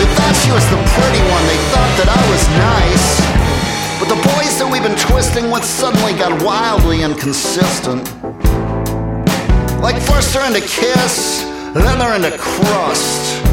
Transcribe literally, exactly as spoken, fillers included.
They thought she was the pretty one, they thought that I was nice. But the boys that we've been twisting with suddenly got wildly inconsistent. Like first they're into Kiss, then they're into crust.